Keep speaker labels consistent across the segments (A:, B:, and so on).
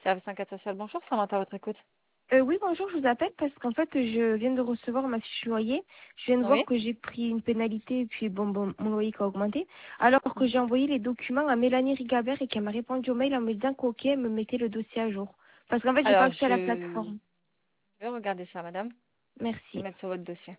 A: Service enquête sociale, bonjour, Samantha à votre écoute.
B: Oui, bonjour, je vous appelle parce qu'en fait, je viens de recevoir ma fiche loyer. Je viens de
A: Oui.
B: voir que j'ai pris une pénalité et puis bon, mon loyer qui a augmenté. Alors que j'ai envoyé les documents à Mélanie Rigabert et qu'elle m'a répondu au mail en me disant qu'ok, elle me mettait le dossier à jour. Parce qu'en fait, j'ai pas
A: Alors,
B: accès à la
A: je
B: plateforme.
A: vais regarder ça, madame. Je vais
B: Merci.
A: mettre sur votre dossier.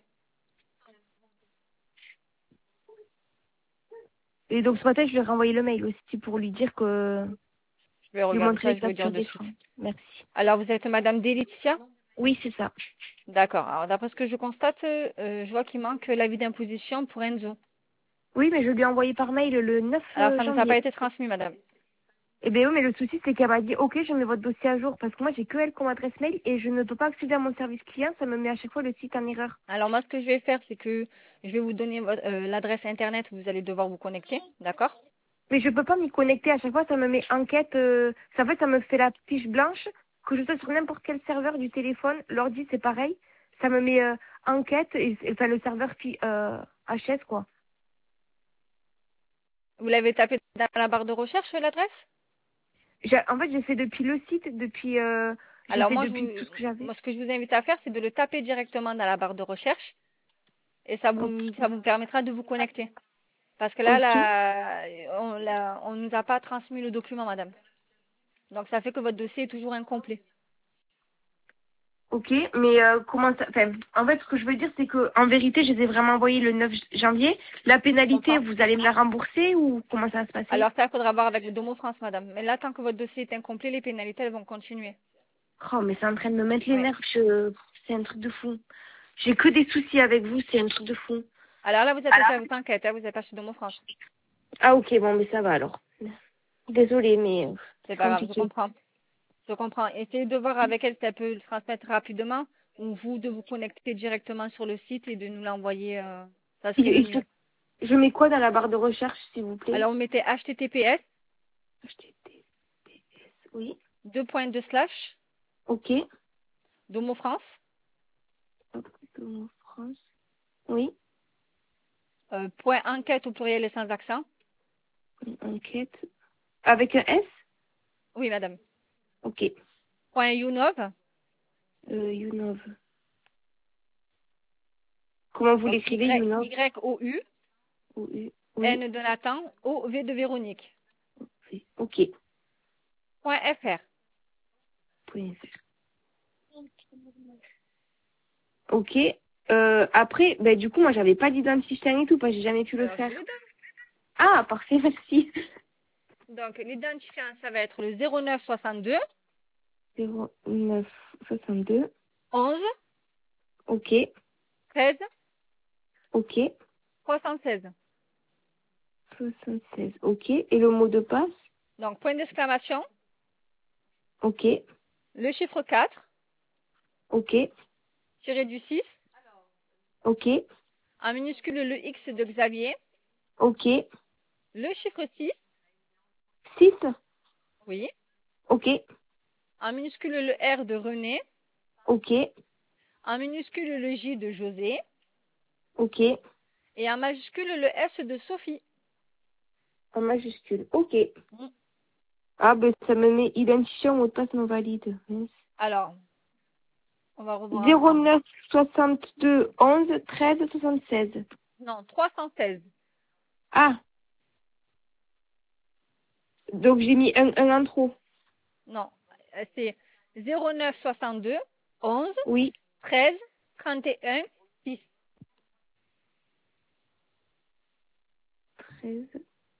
B: Et donc ce matin, je lui ai renvoyé le mail aussi pour lui dire que
A: Je vais
B: lui
A: regarder
B: montrer
A: ça,
B: les
A: je vais vous dire
B: factures
A: de suite.
B: d'écran. Merci.
A: Alors, vous êtes madame Delicia?
B: Oui, c'est ça.
A: D'accord. Alors, d'après ce que je constate, je vois qu'il manque l'avis d'imposition pour Enzo.
B: Oui, mais je lui ai envoyé par mail le 9
A: Alors, ça ne nous a pas
B: janvier.
A: été transmis, madame.
B: Eh bien oui, mais le souci, c'est qu'elle m'a dit, ok, je mets votre dossier à jour, parce que moi, j'ai que elle comme adresse mail, et je ne peux pas accéder à mon service client, ça me met à chaque fois le site en erreur.
A: Alors, moi, ce que je vais faire, c'est que je vais vous donner l'adresse Internet où vous allez devoir vous connecter. D'accord?
B: Mais je peux pas m'y connecter, à chaque fois, ça me met enquête, en fait, ça me fait la fiche blanche, que je sois sur n'importe quel serveur du téléphone, l'ordi, c'est pareil, ça me met enquête, enfin, le serveur HS, quoi.
A: Vous l'avez tapé dans la barre de recherche, l'adresse?
B: En fait, j'ai fait depuis le site, j'ai
A: Alors,
B: fait depuis tout ce que j'avais.
A: moi, ce que je vous invite à faire, c'est de le taper directement dans la barre de recherche et ça vous permettra de vous connecter. Parce que là,
B: Ok.
A: on nous a pas transmis le document, madame. Donc, ça fait que votre dossier est toujours incomplet.
B: Ok, mais comment ça... Enfin, en fait, ce que je veux dire, c'est que en vérité, je les ai vraiment envoyés le 9 janvier. La
A: Je
B: pénalité,
A: comprends.
B: vous allez me la rembourser ou comment ça va se passer?
A: Alors, ça, il faudra voir avec le Domo France, madame. Mais là, tant que votre dossier est incomplet, les pénalités, elles vont continuer.
B: Oh, mais c'est en train de me mettre les
A: Oui.
B: nerfs. C'est un truc de fou. J'ai que des soucis avec vous, c'est un truc de fou.
A: Alors là, vous êtes au service enquête, hein, vous n'êtes pas chez Domo France.
B: Ah, ok, bon, mais ça va alors. Désolée, mais
A: C'est
B: c'est
A: pas grave, je
B: compliqué.
A: comprends. Je comprends. Essayez de voir avec elle si elle peut le transmettre rapidement ou vous de vous connecter directement sur le site et de nous l'envoyer. Ça serait le
B: Et
A: mieux.
B: je mets quoi dans la barre de recherche, s'il vous plaît?
A: Alors, vous mettez https
B: HTTPS, oui.
A: 2.2/
B: Ok.
A: Domo France,
B: Hop, France. Oui.
A: point enquête au pluriel et sans accent.
B: Enquête. Avec un S?
A: Oui, madame.
B: Ok.
A: Point YouNov,
B: Younov. Comment vous
A: donc
B: l'écrivez, Younov?
A: YOU,
B: Oui.
A: N de Nathan, OV de Véronique.
B: Ok.
A: Point .fr.
B: Point .fr. Ok. Après, ben, du coup, moi, j'avais pas d'identifiant et tout, parce que j'ai jamais pu le
A: Alors, je
B: faire.
A: vous le donne.
B: Ah, parfait, merci.
A: Donc, l'identifiant, ça va être le 09 62
B: 0962.
A: 11
B: Ok.
A: 13
B: Ok.
A: 316.
B: 76. Ok. Et le mot de passe?
A: Donc, point d'exclamation,
B: Ok.
A: le chiffre 4,
B: Ok.
A: tiré du 6,
B: Ok.
A: en minuscule le X de Xavier,
B: Ok.
A: le chiffre 6,
B: 6.
A: oui,
B: Ok.
A: en minuscule le R de René,
B: Ok.
A: en minuscule le J de José
B: Ok.
A: et en majuscule le S de Sophie.
B: En majuscule. Ok.
A: Mm.
B: Ah, ben, ça me met identifiant mot de passe non valide. Mince.
A: Alors, on va revoir ensemble.
B: 09 62 11 13 76.
A: Non, 316.
B: Ah, donc j'ai mis un en trop.
A: Non, c'est 09 62 11
B: Oui,
A: 13 31 6.
B: 13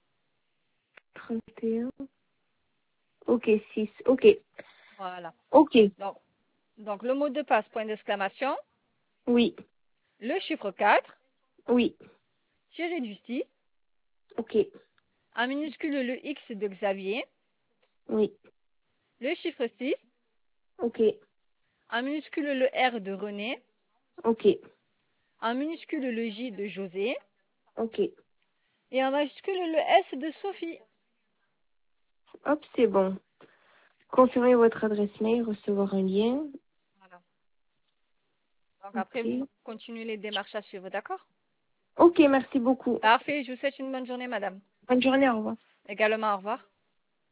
B: 31. Ok, 6. Ok.
A: Voilà.
B: Ok.
A: Donc, le mot de passe, point d'exclamation,
B: Oui.
A: le chiffre 4,
B: Oui.
A: tiré du 6,
B: Ok.
A: en minuscule le X de Xavier,
B: Oui.
A: le chiffre 6,
B: Ok.
A: en minuscule le R de René,
B: Ok.
A: en minuscule le J de José
B: Ok.
A: et en majuscule le S de Sophie.
B: Hop, c'est bon. Confirmez votre adresse mail, recevoir un lien.
A: Voilà. Donc après,
B: Ok.
A: vous continuez les démarches à suivre, d'accord?
B: Ok, merci beaucoup.
A: Parfait, je vous souhaite une bonne journée, madame.
B: Bonne journée, au revoir.
A: Également, au revoir.